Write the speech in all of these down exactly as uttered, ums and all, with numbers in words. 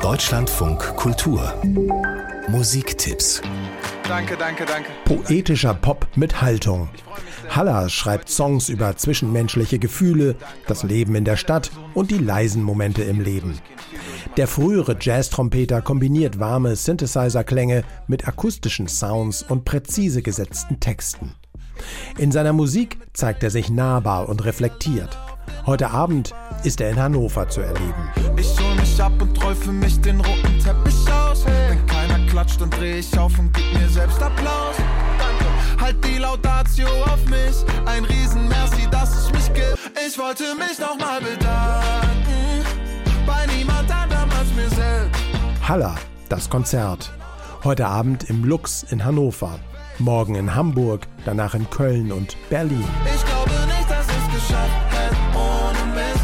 Deutschlandfunk Kultur Musiktipps. Danke, danke, danke. Poetischer Pop mit Haltung. Halla schreibt Songs über zwischenmenschliche Gefühle, das Leben in der Stadt und die leisen Momente im Leben. Der frühere Jazz-Trompeter kombiniert warme Synthesizer-Klänge mit akustischen Sounds und präzise gesetzten Texten. In seiner Musik zeigt er sich nahbar und reflektiert. Heute Abend ist er in Hannover zu erleben. Ich hol mich ab und treu für mich den roten Teppich aus. Wenn keiner klatscht, dann dreh ich auf und gib mir selbst Applaus. Danke. Halt die Laudatio auf mich, ein Riesen-Merci, dass es mich gibt. Ich wollte mich nochmal bedanken, bei niemand anderem als mir selbst. Halla, das Konzert. Heute Abend im Lux in Hannover. Morgen in Hamburg, danach in Köln und Berlin. Ich glaube nicht, dass ich es geschafft hätte ohne mich.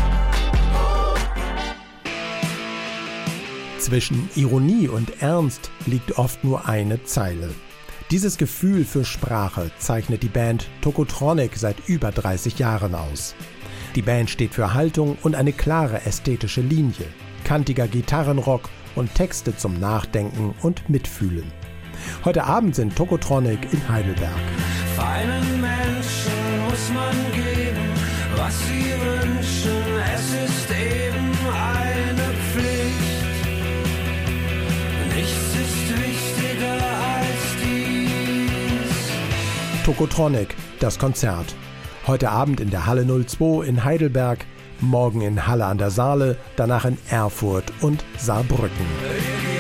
Zwischen Ironie und Ernst liegt oft nur eine Zeile. Dieses Gefühl für Sprache zeichnet die Band Tokotronic seit über dreißig Jahren aus. Die Band steht für Haltung und eine klare ästhetische Linie, kantiger Gitarrenrock und Texte zum Nachdenken und Mitfühlen. Heute Abend sind Tokotronic in Heidelberg. Feinen Menschen muss man geben, was sie wünschen. Es ist eben eine Pflicht. Nichts ist wichtiger als dies. Tokotronic, das Konzert. Heute Abend in der Halle null zwei in Heidelberg, morgen in Halle an der Saale, danach in Erfurt und Saarbrücken.